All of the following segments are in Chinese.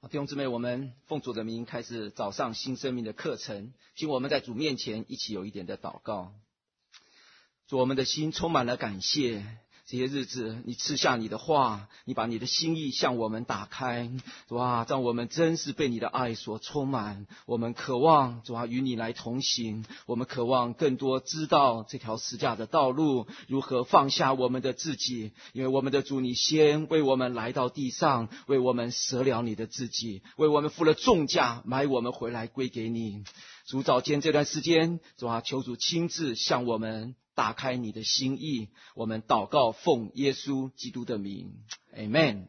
弟兄姊妹，我们奉主的名开始早上新生命的课程，请我们在主面前一起有一点的祷告。主，我们的心充满了感谢，这些日子你赐下你的话，你把你的心意向我们打开，主啊，让我们真是被你的爱所充满。我们渴望主啊与你来同行，我们渴望更多知道这条十架的道路，如何放下我们的自己，因为我们的主你先为我们来到地上，为我们舍了你的自己，为我们付了重价买我们回来归给你。主，早间这段时间，主啊，求主亲自向我们打开你的心意，我们祷告奉耶稣基督的名 Amen。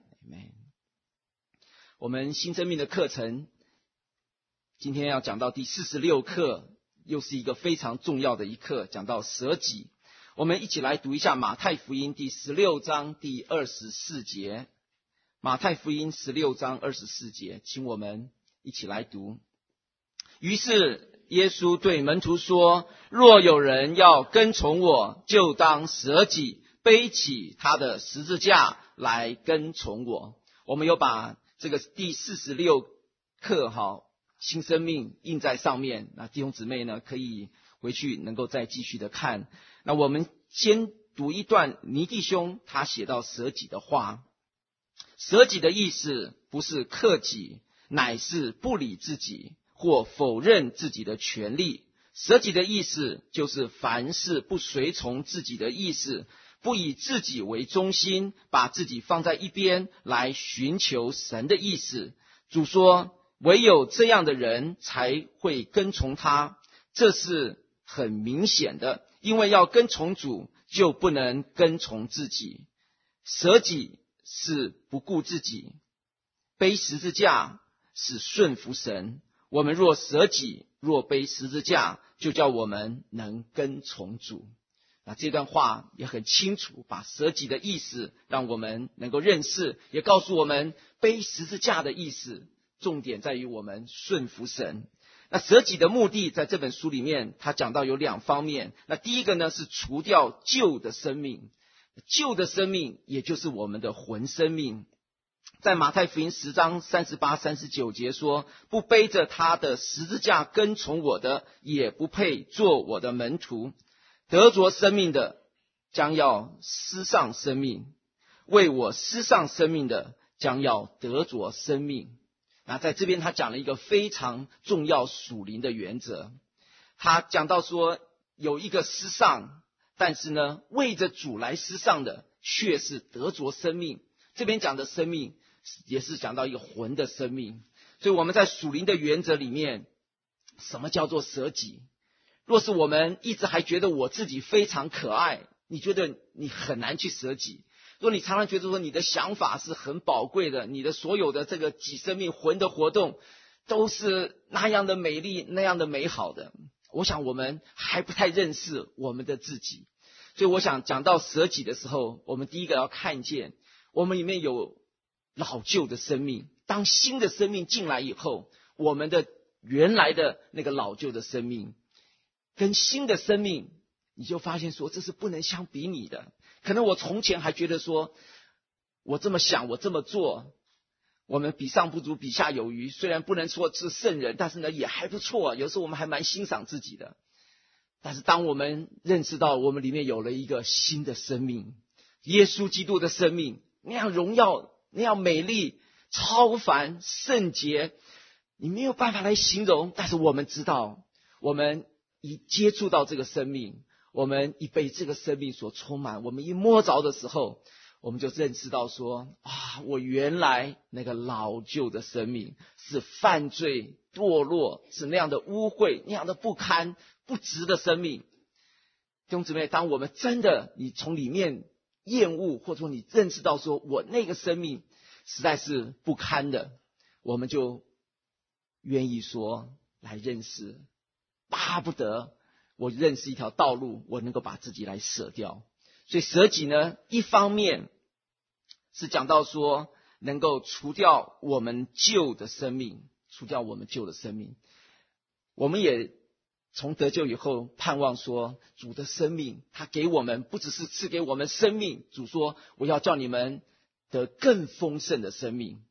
我们新生命的课程今天要讲到第46课，又是一个非常重要的一课，讲到舍己。我们一起来读一下马太福音第16章第24节。马太福音16章24节，请我们一起来读。于是耶稣对门徒说，若有人要跟从我，就当舍己，背起他的十字架来跟从我。我们有把这个第46课新生命印在上面，那弟兄姊妹呢可以回去能够再继续的看。那我们先读一段尼弟兄他写到舍己的话。舍己的意思不是克己，乃是不理自己或否认自己的权利。舍己的意思就是凡事不随从自己的意思，不以自己为中心，把自己放在一边来寻求神的意思。主说，唯有这样的人才会跟从他，这是很明显的，因为要跟从主，就不能跟从自己。舍己是不顾自己，背十字架是顺服神。我们若舍己，若背十字架，就叫我们能跟从主。那这段话也很清楚，把舍己的意思让我们能够认识，也告诉我们背十字架的意思，重点在于我们顺服神。那舍己的目的在这本书里面他讲到有两方面。那第一个呢是除掉旧的生命，旧的生命也就是我们的魂生命。在马太福音10章38、39节说，不背着他的十字架跟从我的，也不配做我的门徒。得着生命的将要失丧生命，为我失丧生命的将要得着生命。那在这边他讲了一个非常重要属灵的原则。他讲到说，有一个失丧，但是呢为着主来失丧的却是得着生命。这边讲的生命也是讲到一个魂的生命。所以我们在属灵的原则里面，什么叫做舍己？若是我们一直还觉得我自己非常可爱，你觉得你很难去舍己。若你常常觉得说你的想法是很宝贵的，你的所有的这个己生命魂的活动都是那样的美丽，那样的美好的，我想我们还不太认识我们的自己。所以我想讲到舍己的时候，我们第一个要看见我们里面有老旧的生命。当新的生命进来以后，我们的原来的那个老旧的生命跟新的生命，你就发现说这是不能相比拟的。可能我从前还觉得说，我这么想，我这么做，我们比上不足，比下有余。虽然不能说是圣人，但是呢也还不错，有时候我们还蛮欣赏自己的。但是当我们认识到我们里面有了一个新的生命，耶稣基督的生命，那样荣耀，那样美丽，超凡圣洁，你没有办法来形容。但是我们知道，我们一接触到这个生命，我们一被这个生命所充满，我们一摸着的时候，我们就认识到说，我原来那个老旧的生命是犯罪堕落，是那样的污秽，那样的不堪不值的生命。弟兄姊妹，当我们真的你从里面厌恶，或者说你认识到说我那个生命实在是不堪的，我们就愿意说来认识，巴不得我认识一条道路，我能够把自己来舍掉。所以舍己呢，一方面是讲到说能够除掉我们旧的生命，除掉我们旧的生命。我们也从得救以后盼望说，主的生命他给我们不只是赐给我们生命，主说我要叫你们得更丰盛的生命。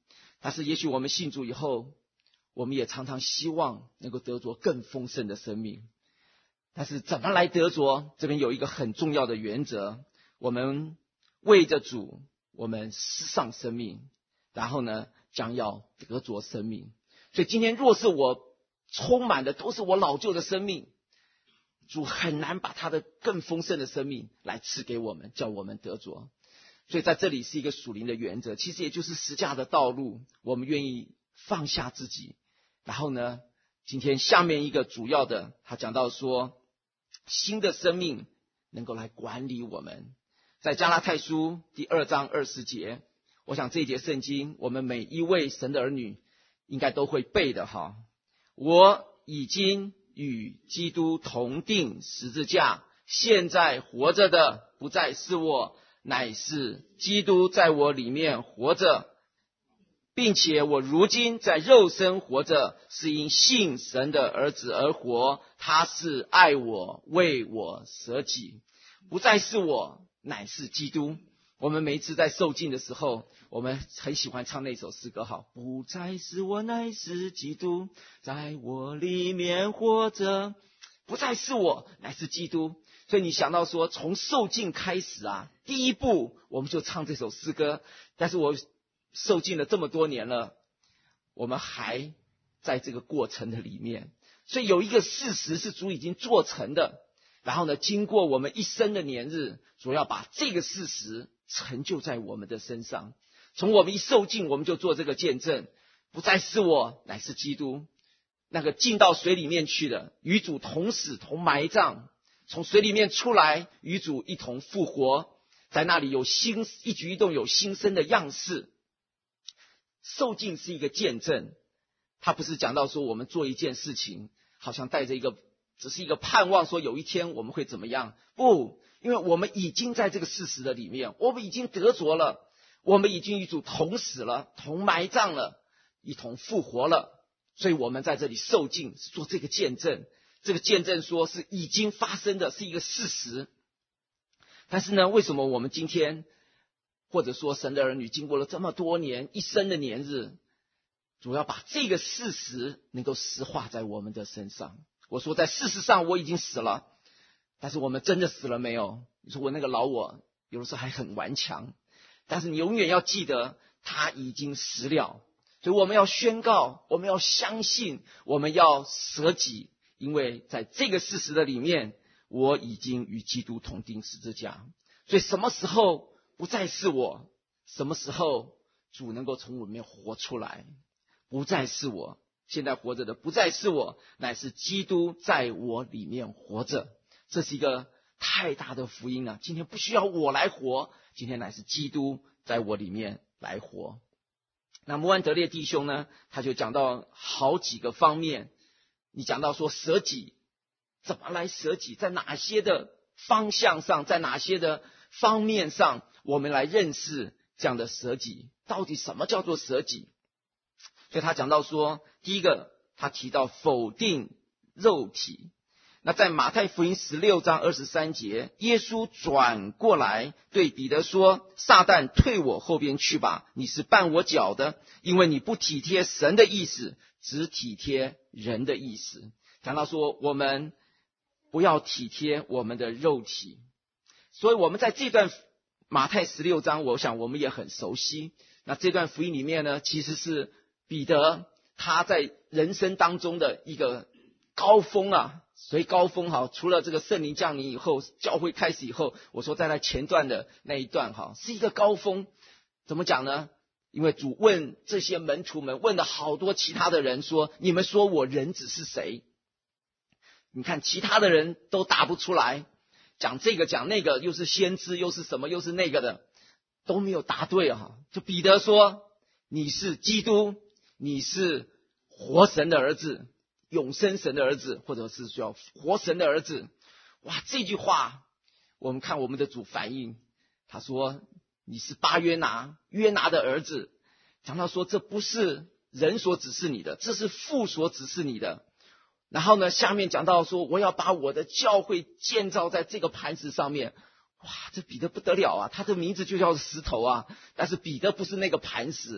但是也许我们信主以后，我们也常常希望能够得着更丰盛的生命。但是怎么来得着？这边有一个很重要的原则，我们为着主，我们失丧生命，然后呢，将要得着生命。所以今天若是我充满的都是我老旧的生命，主很难把他的更丰盛的生命来赐给我们，叫我们得着。所以在这里是一个属灵的原则，其实也就是十架的道路，我们愿意放下自己。然后呢，今天下面一个主要的，他讲到说新的生命能够来管理我们。在加拉太书第2章20节，我想这一节圣经我们每一位神的儿女应该都会背的哈。我已经与基督同定十字架，现在活着的不再是我，乃是基督在我里面活着，并且我如今在肉身活着，是因信神的儿子而活，他是爱我，为我舍己。不再是我，乃是基督。我们每一次在受浸的时候，我们很喜欢唱那首诗歌，好，不再是我，乃是基督在我里面活着。不再是我，乃是基督。所以你想到说，从受浸开始啊，第一步我们就唱这首诗歌。但是我受浸了这么多年了，我们还在这个过程的里面。所以有一个事实是主已经做成的，然后呢，经过我们一生的年日，主要把这个事实成就在我们的身上。从我们一受浸，我们就做这个见证，不再是我，乃是基督。那个进到水里面去的，与主同死同埋葬，从水里面出来，与主一同复活，在那里有一举一动有新生的样式。受浸是一个见证，他不是讲到说我们做一件事情，好像带着只是一个盼望，说有一天我们会怎么样。不，因为我们已经在这个事实的里面，我们已经得着了，我们已经与主同死了，同埋葬了，一同复活了。所以我们在这里受浸是做这个见证，这个见证说是已经发生的，是一个事实。但是呢，为什么我们今天或者说神的儿女经过了这么多年一生的年日，主要把这个事实能够实化在我们的身上？我说在事实上我已经死了，但是我们真的死了没有？你说我那个老我有的时候还很顽强，但是你永远要记得他已经死了。所以我们要宣告，我们要相信，我们要舍己，因为在这个事实的里面，我已经与基督同钉十字架。所以什么时候不再是我？什么时候主能够从我里面活出来？不再是我，现在活着的不再是我，乃是基督在我里面活着。这是一个太大的福音了。今天不需要我来活，今天乃是基督在我里面来活。那穆安德烈弟兄呢，他就讲到好几个方面。你讲到说舍己，怎么来舍己？在哪些的方向上，在哪些的方面上，我们来认识这样的舍己？到底什么叫做舍己？所以他讲到说，第一个，他提到否定肉体。那在马太福音16章23节，耶稣转过来对彼得说，撒旦退我后边去吧，你是绊我脚的，因为你不体贴神的意思，只体贴人的意思。讲到说我们不要体贴我们的肉体。所以我们在这段马太16章，我想我们也很熟悉。那这段福音里面呢，其实是彼得他在人生当中的一个高峰啊。所以高峰哈，除了这个圣灵降临以后，教会开始以后，我说在他前段的那一段哈，是一个高峰。怎么讲呢？因为主问这些门徒们，问了好多其他的人说，你们说我人子是谁？你看其他的人都答不出来，讲这个讲那个，又是先知，又是什么，又是那个的，都没有答对哈。就彼得说，你是基督，你是活神的儿子，永生神的儿子，或者是叫活神的儿子。哇，这句话我们看我们的主反应，他说你是巴约拿的儿子。讲到说这不是人所指示你的，这是父所指示你的。然后呢，下面讲到说我要把我的教会建造在这个磐石上面。哇，这彼得不得了啊，他的名字就叫石头啊，但是彼得不是那个磐石。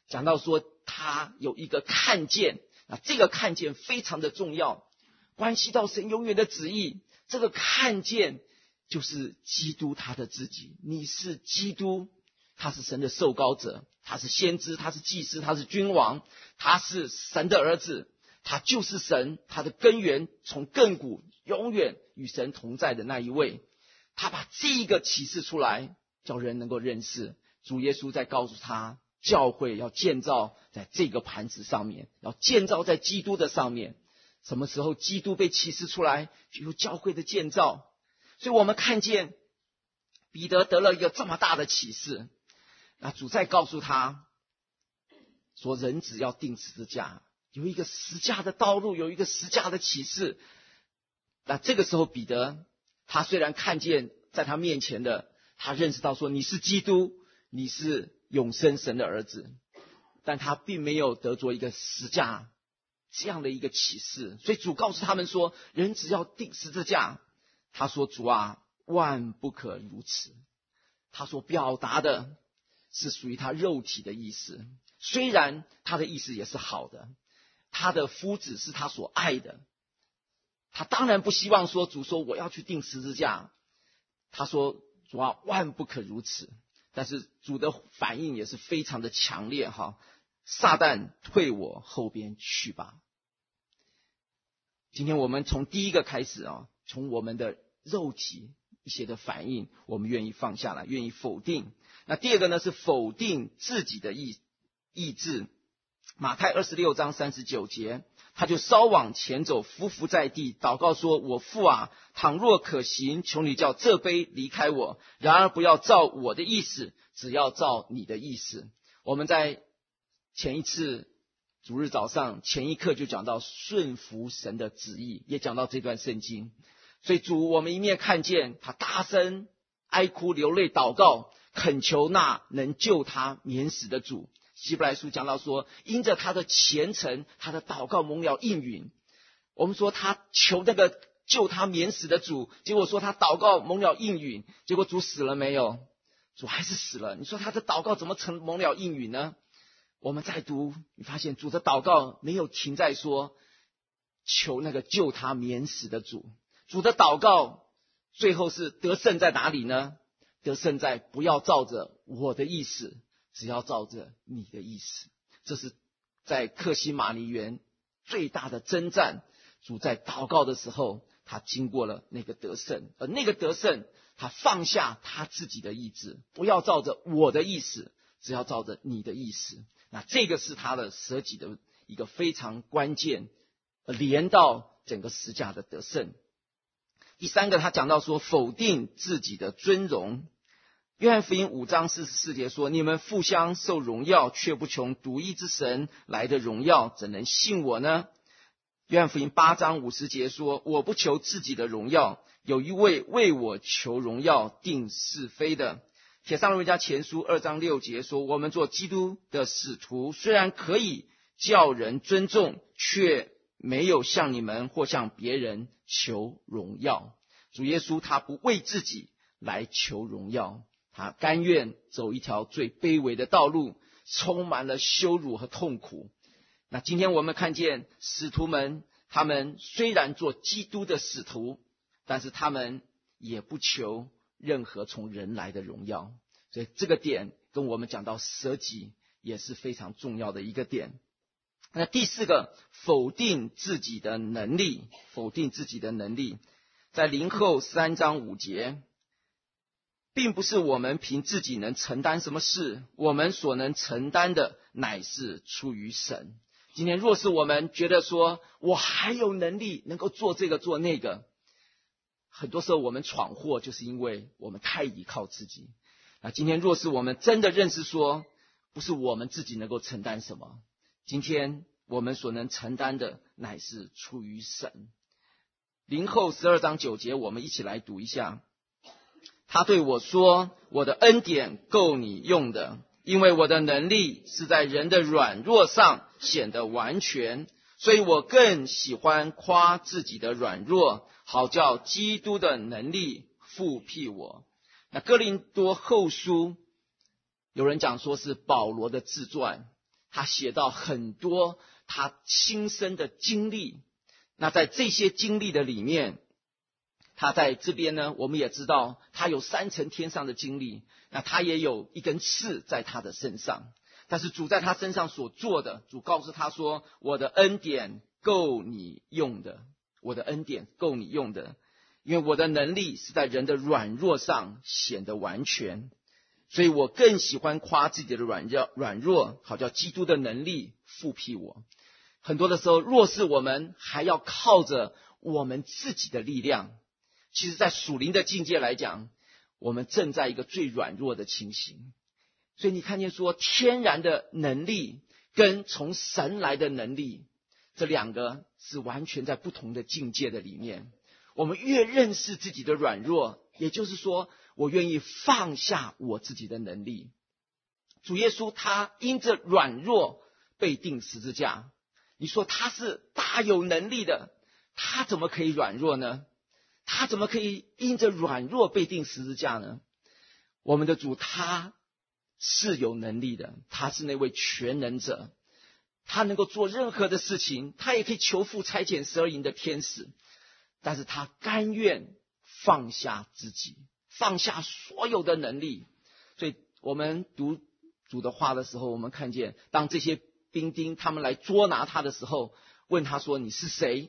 讲到说他有一个看见，这个看见非常的重要，关系到神永远的旨意。这个看见就是基督他的自己，你是基督，他是神的受膏者，他是先知，他是祭司，他是君王，他是神的儿子，他就是神，他的根源从亘古永远与神同在的那一位。他把这个启示出来，叫人能够认识。主耶稣在告诉他，教会要建造在这个盘子上面，要建造在基督的上面。什么时候基督被启示出来，就有教会的建造。所以我们看见彼得得了一个这么大的启示，那主再告诉他说，人只要钉十字架，有一个十架的道路，有一个十架的启示。那这个时候彼得，他虽然看见在他面前的，他认识到说你是基督，你是永生神的儿子，但他并没有得着一个十架这样的一个启示。所以主告诉他们说，人只要钉十字架。他说，主啊，万不可如此。他所表达的是属于他肉体的意思，虽然他的意思也是好的，他的夫子是他所爱的，他当然不希望说主说我要去钉十字架。他说，主啊，万不可如此。但是主的反应也是非常的强烈哈，撒旦退我后边去吧。今天我们从第一个开始从我们的肉体一些的反应，我们愿意放下来，愿意否定。那第二个呢，是否定自己的意志。马太26章39节，他就稍往前走，伏伏在地，祷告说，我父啊，倘若可行，求你叫这杯离开我，然而不要照我的意思，只要照你的意思。我们在前一次主日早上前一课就讲到顺服神的旨意，也讲到这段圣经。所以主我们一面看见他大声哀哭流泪祷告，恳求那能救他免死的主。希伯来书讲到说，因着他的虔诚，他的祷告蒙了应允。我们说他求那个救他免死的主，结果说他祷告蒙了应允，结果主死了没有？主还是死了。你说他的祷告怎么成蒙了应允呢？我们再读，你发现主的祷告没有停在说求那个救他免死的主，主的祷告最后是得胜在哪里呢？得胜在不要照着我的意思，只要照着你的意思。这是在客西马尼园最大的征战。主在祷告的时候，他经过了那个得胜，而那个得胜，他放下他自己的意志，不要照着我的意思，只要照着你的意思。那这个是他的舍己的一个非常关键，连到整个十架的得胜。第三个，他讲到说否定自己的尊荣。约翰福音5章44节说，你们互相受荣耀，却不从独一之神来的荣耀，怎能信我呢？约翰福音8章50节说，我不求自己的荣耀，有一位为我求荣耀定是非的。帖撒罗尼迦前书2章6节说，我们做基督的使徒，虽然可以叫人尊重，却没有向你们或向别人求荣耀。主耶稣他不为自己来求荣耀，他甘愿走一条最卑微的道路，充满了羞辱和痛苦。那今天我们看见使徒们，他们虽然做基督的使徒，但是他们也不求任何从人来的荣耀。所以这个点跟我们讲到舍己也是非常重要的一个点。那第四个，否定自己的能力。否定自己的能力，在林后3章5节，并不是我们凭自己能承担什么事，我们所能承担的乃是出于神。今天若是我们觉得说我还有能力能够做这个做那个，很多时候我们闯祸就是因为我们太依靠自己。那今天若是我们真的认识说不是我们自己能够承担什么，今天我们所能承担的乃是出于神。林后12章9节，我们一起来读一下。他对我说，我的恩典够你用的，因为我的能力是在人的软弱上显得完全，所以我更喜欢夸自己的软弱，好叫基督的能力复辟我。那哥林多后书有人讲说是保罗的自传， 他写到很多他亲身的经历。那在这些经历的里面，他在这边呢，我们也知道他有3层天上的经历，那他也有一根刺在他的身上，但是主在他身上所做的，主告诉他说，我的恩典够你用的，我的恩典够你用的，因为我的能力是在人的软弱上显得完全，所以我更喜欢夸自己的软弱，好叫基督的能力复辟我。很多的时候，若是我们还要靠着我们自己的力量，其实在属灵的境界来讲，我们正在一个最软弱的情形。所以你看见说，天然的能力跟从神来的能力，这两个是完全在不同的境界的里面。我们越认识自己的软弱，也就是说，我愿意放下我自己的能力。主耶稣他因着软弱被钉十字架，你说他是大有能力的，他怎么可以软弱呢？他怎么可以因着软弱被钉十字架呢？我们的主他是有能力的，他是那位全能者，他能够做任何的事情，他也可以求父差遣12营的天使，但是他甘愿放下自己，放下所有的能力。所以我们读主的话的时候，我们看见当这些兵丁他们来捉拿他的时候，问他说，你是谁？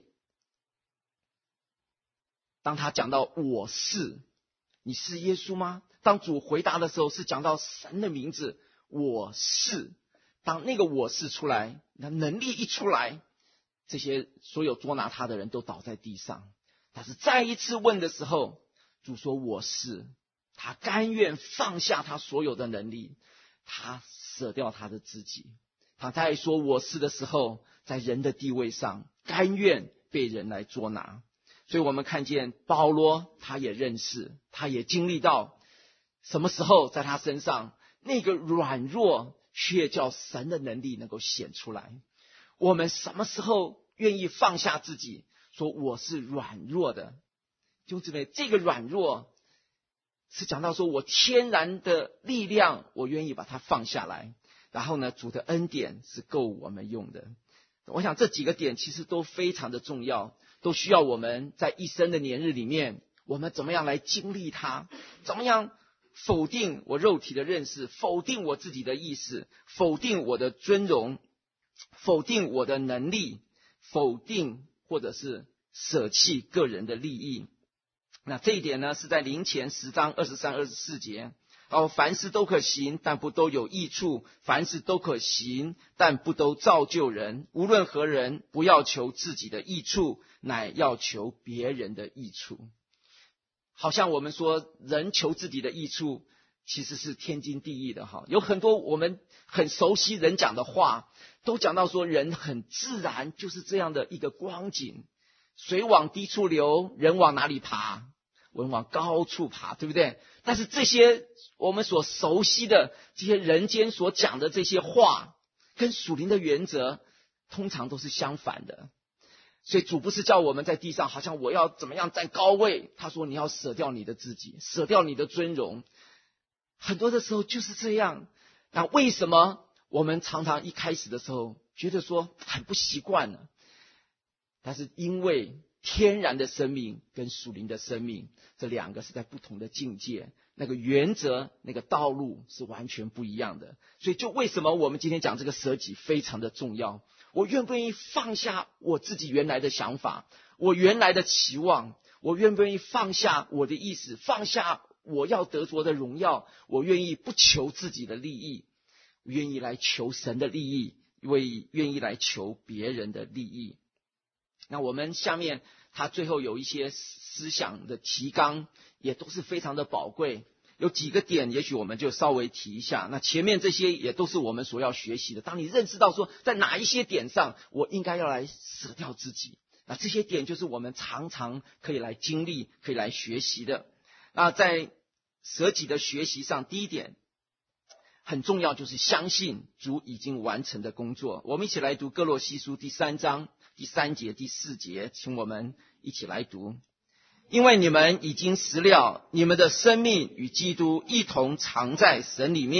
当他讲到我是，你是耶稣吗？当主回答的时候，是讲到神的名字，我是。当那个我是出来，那能力一出来，这些所有捉拿他的人都倒在地上。但是再一次问的时候，主说我是，他甘愿放下他所有的能力，他舍掉他的自己。他在说我是的时候，在人的地位上甘愿被人来捉拿。所以我们看见保罗他也认识，他也经历到什么时候在他身上那个软弱却叫神的能力能够显出来。我们什么时候愿意放下自己，说我是软弱的？弟兄姊妹，这个软弱是讲到说我天然的力量，我愿意把它放下来，然后呢，主的恩典是够我们用的。我想这几个点其实都非常的重要，都需要我们在一生的年日里面，我们怎么样来经历它，怎么样否定我肉体的认识，否定我自己的意识，否定我的尊荣，否定我的能力，否定或者是舍弃个人的利益。那这一点呢，是在林前10章23、24节。凡事都可行，但不都有益处；凡事都可行，但不都造就人。无论何人，不要求自己的益处，乃要求别人的益处。好像我们说人求自己的益处其实是天经地义的，有很多我们很熟悉人讲的话，都讲到说人很自然就是这样的一个光景，水往低处流，人往哪里爬？我们往高处爬，对不对？但是这些我们所熟悉的这些人间所讲的这些话，跟属灵的原则通常都是相反的。所以主不是叫我们在地上好像我要怎么样占高位，他说你要舍掉你的自己，舍掉你的尊荣。很多的时候就是这样。那为什么我们常常一开始的时候觉得说很不习惯呢？但是因为天然的生命跟属灵的生命，这两个是在不同的境界，那个原则那个道路是完全不一样的。所以就为什么我们今天讲这个舍己非常的重要，我愿不愿意放下我自己原来的想法，我原来的期望，我愿不愿意放下我的意思，放下我要得着的荣耀，我愿意不求自己的利益，愿意来求神的利益，愿意来求别人的利益。那我们下面他最后有一些思想的提纲，也都是非常的宝贵。有几个点也许我们就稍微提一下，那前面这些也都是我们所要学习的。当你认识到说在哪一些点上我应该要来舍掉自己，那这些点就是我们常常可以来经历，可以来学习的。那在舍己的学习上，第一点很重要，就是相信主已经完成的工作。我们一起来读哥罗西书第3章第3节第4节，请我们一起来读。因为你们已经实了，你们的生命与基督一同藏在神里面，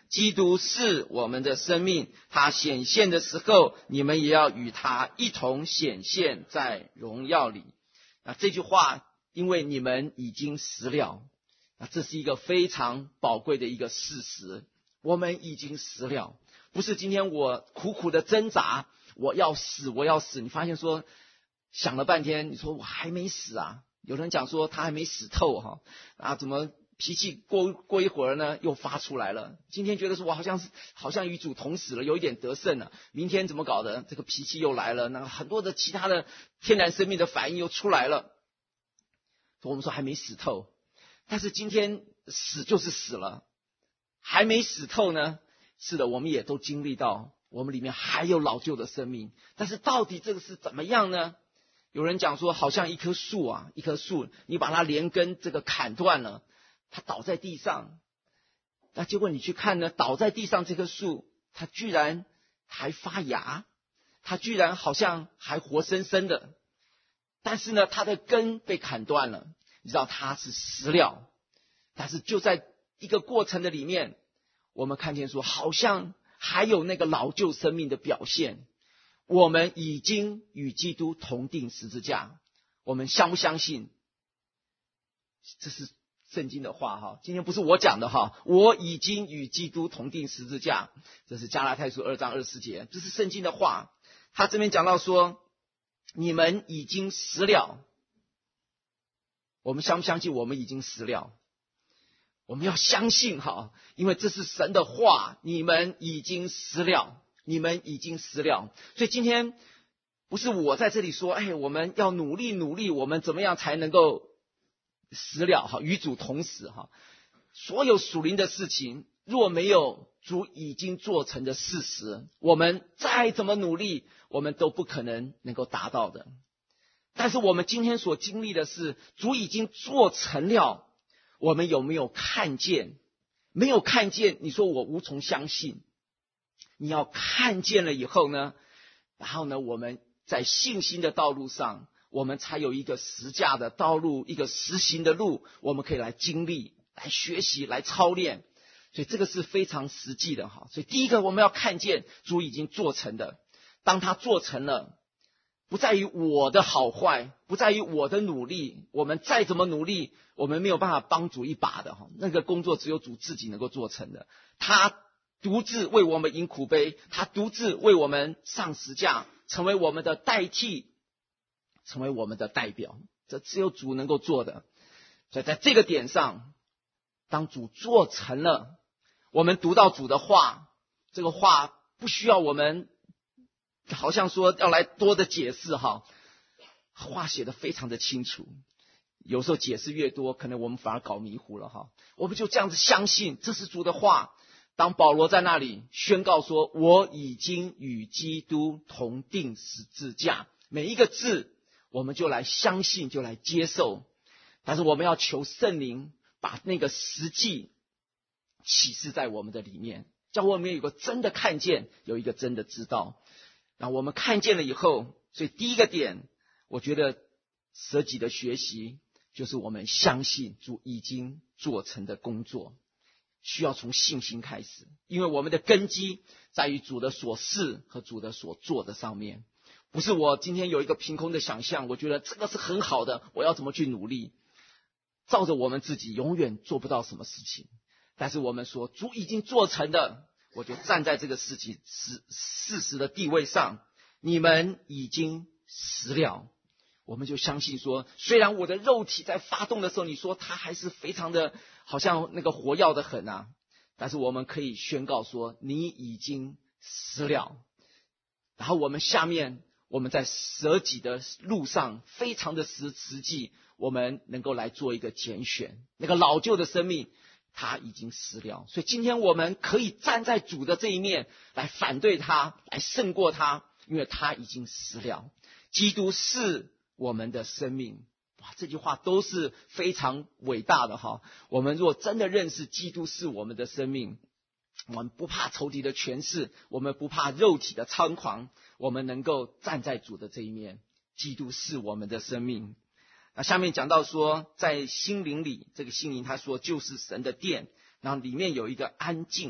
基督是我们的生命，他显现的时候，你们也要与他一同显现在荣耀里。这句话，因为你们已经死了，这是一个非常宝贵的一个事实。我们已经死了，不是今天我苦苦的挣扎，我要死，我要死。你发现说想了半天，你说我还没死啊？有人讲说他还没死透怎么脾气过一会儿呢又发出来了？今天觉得说我好像与主同死了，有一点得胜了，明天怎么搞的？这个脾气又来了，那很多的其他的天然生命的反应又出来了。我们说还没死透，但是今天死就是死了，还没死透呢。是的，我们也都经历到，我们里面还有老旧的生命。但是到底这个是怎么样呢？有人讲说，好像一棵树你把它连根这个砍断了，它倒在地上，那结果你去看呢，倒在地上这棵树，它居然还发芽，它居然好像还活生生的。但是呢，它的根被砍断了，你知道它是死了。但是就在一个过程的里面，我们看见说，好像还有那个老旧生命的表现。我们已经与基督同定十字架，我们相不相信？这是圣经的话今天不是我讲的我已经与基督同定十字架，这是加拉太书2章24节，这是圣经的话。他这边讲到说，你们已经死了，我们相不相信我们已经死了？我们要相信因为这是神的话，你们已经死了，你们已经死了。所以今天不是我在这里说，我们要努力，我们怎么样才能够死了与主同死所有属灵的事情，若没有主已经做成的事实，我们再怎么努力，我们都不可能够达到的。但是我们今天所经历的是，主已经做成了，我们有没有看见？没有看见，你说我无从相信。你要看见了以后呢，然后呢，我们在信心的道路上，我们才有一个实价的道路，一个实行的路，我们可以来经历，来学习，来操练。所以这个是非常实际的所以第一个我们要看见主已经做成的。当他做成了，不在于我的好坏，不在于我的努力，我们再怎么努力，我们没有办法帮主一把的那个工作只有主自己能够做成的。他独自为我们饮苦杯，他独自为我们上十架，成为我们的代替，成为我们的代表，这只有主能够做的。所以在这个点上，当主做成了，我们读到主的话，这个话不需要我们好像说要来多的解释话写得非常的清楚。有时候解释越多，可能我们反而搞迷糊了我们就这样子相信这是主的话。当保罗在那里宣告说，我已经与基督同定十字架，每一个字我们就来相信，就来接受。但是我们要求圣灵把那个实际启示在我们的里面，叫我们有一个真的看见，有一个真的知道。然后我们看见了以后，所以第一个点，我觉得舍己的学习就是我们相信主已经做成的工作，需要从信心开始。因为我们的根基在于主的所示和主的所做的上面，不是我今天有一个凭空的想象，我觉得这个是很好的，我要怎么去努力，照着我们自己永远做不到什么事情。但是我们说主已经做成的，我就站在这个事实的地位上，你们已经死了。我们就相信说，虽然我的肉体在发动的时候，你说它还是非常的好像那个活跃的很但是我们可以宣告说，你已经死了。然后我们下面我们在舍己的路上非常的实际，我们能够来做一个拣选。那个老旧的生命他已经死了，所以今天我们可以站在主的这一面来反对他，来胜过他，因为他已经死了。基督是我们的生命。哇，这句话都是非常伟大的我们若真的认识基督是我们的生命，我们不怕仇敌的权势，我们不怕肉体的猖狂，我们能够站在主的这一面。基督是我们的生命。那下面讲到说，在心灵里，这个心灵他说就是神的殿，然后里面有一个安静，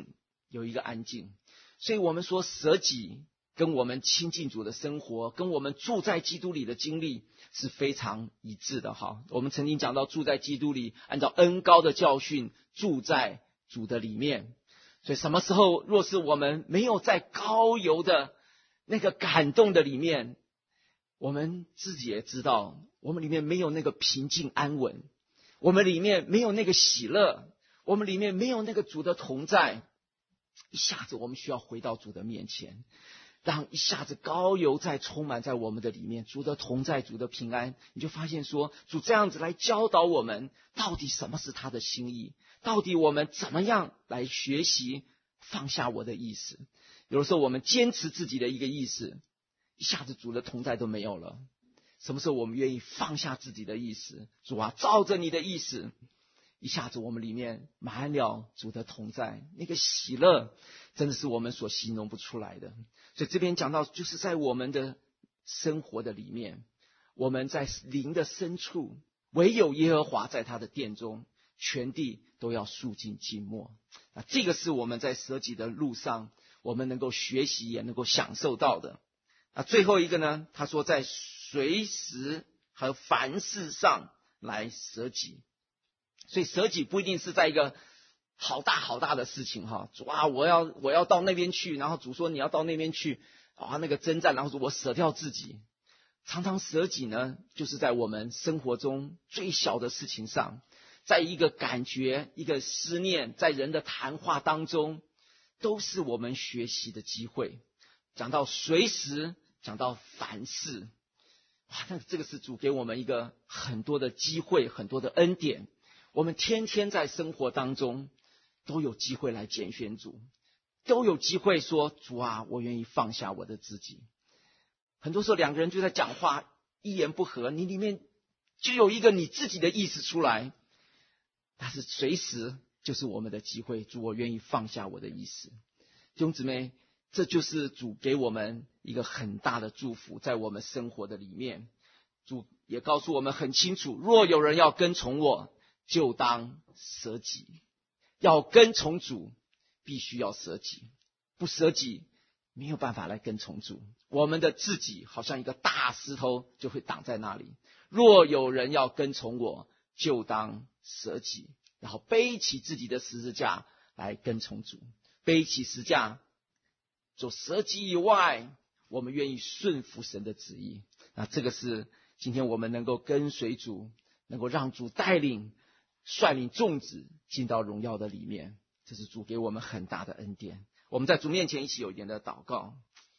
有一个安静。所以我们说舍己跟我们亲近主的生活，跟我们住在基督里的经历是非常一致的哈。我们曾经讲到住在基督里，按照恩膏的教训，住在主的里面。所以什么时候若是我们没有在膏油的那个感动的里面，我们自己也知道，我们里面没有那个平静安稳，我们里面没有那个喜乐，我们里面没有那个主的同在，一下子我们需要回到主的面前，让一下子膏油再充满在我们的里面，主的同在，主的平安，你就发现说，主这样子来教导我们，到底什么是他的心意，到底我们怎么样来学习放下我的意思。有的时候我们坚持自己的一个意思，一下子主的同在都没有了。什么时候我们愿意放下自己的意思，主啊，照着你的意思，一下子我们里面满了主的同在，那个喜乐真的是我们所形容不出来的。所以这边讲到，就是在我们的生活的里面，我们在灵的深处，唯有耶和华在他的殿中，全地都要肃静静默。这个是我们在舍己的路上，我们能够学习也能够享受到的。最后一个呢，他说在随时和凡事上来舍己。所以舍己不一定是在一个好大好大的事情哈，主啊，我要到那边去，然后主说你要到那边去啊，那个征战，然后我舍掉自己。常常舍己呢，就是在我们生活中最小的事情上，在一个感觉，一个思念，在人的谈话当中，都是我们学习的机会。讲到随时，讲到凡事，哇，那这个是主给我们一个很多的机会，很多的恩典。我们天天在生活当中都有机会来拣选主，都有机会说，主啊，我愿意放下我的自己。很多时候两个人就在讲话，一言不合，你里面就有一个你自己的意思出来，但是随时就是我们的机会，主，我愿意放下我的意思。弟兄姊妹，这就是主给我们一个很大的祝福，在我们生活的里面。主也告诉我们很清楚，若有人要跟从我，就当舍己。要跟从主，必须要舍己，不舍己没有办法来跟从主。我们的自己好像一个大石头，就会挡在那里。若有人要跟从我，就当舍己，然后背起自己的十字架来跟从主。背起十字架，做舍己以外，我们愿意顺服神的旨意。那这个是今天我们能够跟随主，能够让主带领率领众子进到荣耀的里面，这是主给我们很大的恩典。我们在主面前一起有一点的祷告。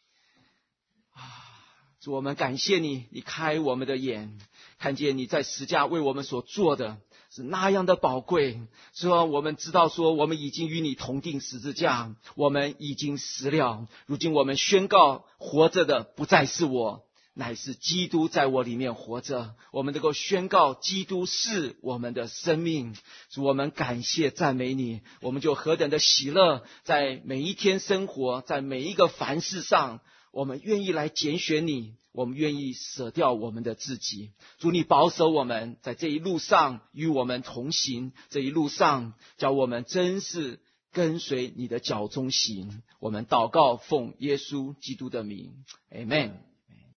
主，我们感谢你，你开我们的眼，看见你在十架为我们所做的是那样的宝贵。说我们知道说，我们已经与你同定十字架，我们已经死了。如今我们宣告，活着的不再是我，乃是基督在我里面活着。我们能够宣告基督是我们的生命。主，我们感谢赞美你，我们就何等的喜乐，在每一天生活，在每一个凡事上，我们愿意来拣选你，我们愿意舍掉我们的自己。主，你保守我们在这一路上与我们同行，这一路上叫我们真是跟随你的脚中行。我们祷告奉耶稣基督的名， Amen。